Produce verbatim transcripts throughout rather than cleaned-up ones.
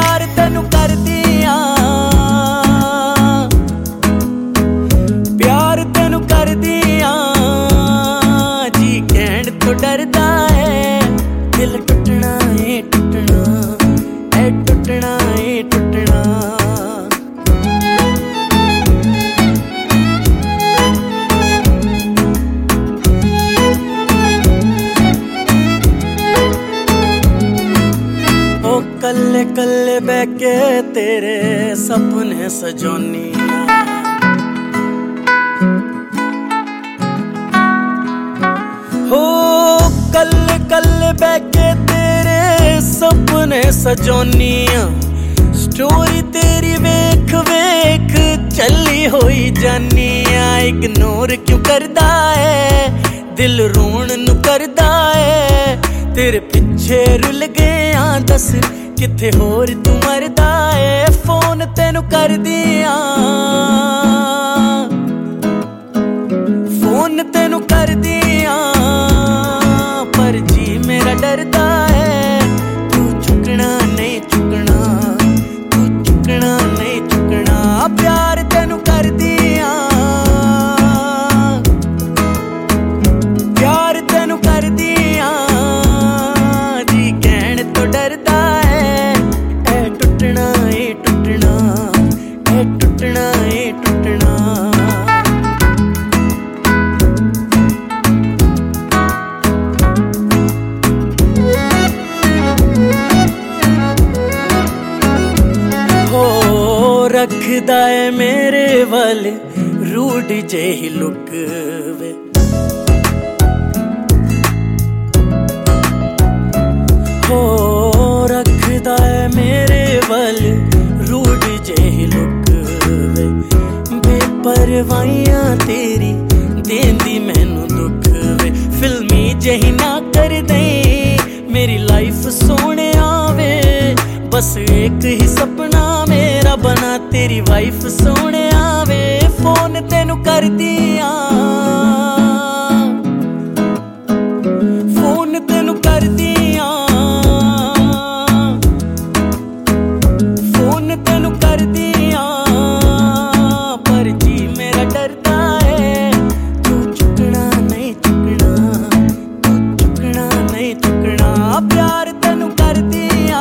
प्यार तेनू कर दिया, प्यार तेनू कर दिया। जी कहण तो डरदा है, दिल टुटना है टुटना है, टुटना है टुटना। कल्ले कल्ले बैके तेरे सपने सजोनी, हो कल्ले कल्ले बैके तेरे सपने सजोनिया। स्टोरी तेरी वेख वेख चली होई जानिया। इग्नोर क्यों करदा है, दिल रोण नू करदा है। तेरे पिछे रुल गया दस किथे होर तू मरदा है। फोन तेनू कर दिया, फोन तेनू कर दिया, पर जी मेरा डरदा है। तू चुकना नहीं चुकना, तू चुकना नहीं चुकना। प्यार तेनू कर दिया, प्यार तेनू कर दिया। जी कहण तो डरदा टुटना है टुटना है, टुटना है टुटना। हो रखदा है मेरे वल रूड जेही लुक वे, हो रखदा है मेरे वल रूड जेही लुक वे। बेपरवाहियां तेरी देंदी मैनू दुख वे। फिल्मी जेही ना कर दे मेरी लाइफ सोने आवे। बस एक ही सपना मेरा बना तेरी वाइफ सोने आवे। फोन तेनू कर दिया, फोन तेनू कर दिया, फोन तेनू कर दिया, पर जी मेरा डरदा है। तू चुकना नहीं चुकना, तू चुकना नहीं चुकना। प्यार तेनू कर दिया,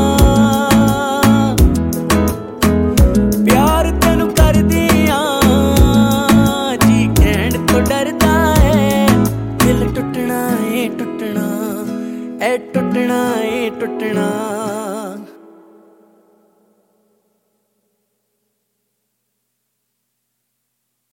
प्यार तेनू कर दिया। जी कहण तो डरदा है, दिल टुटना है टुटना है, टुटना है टुटना।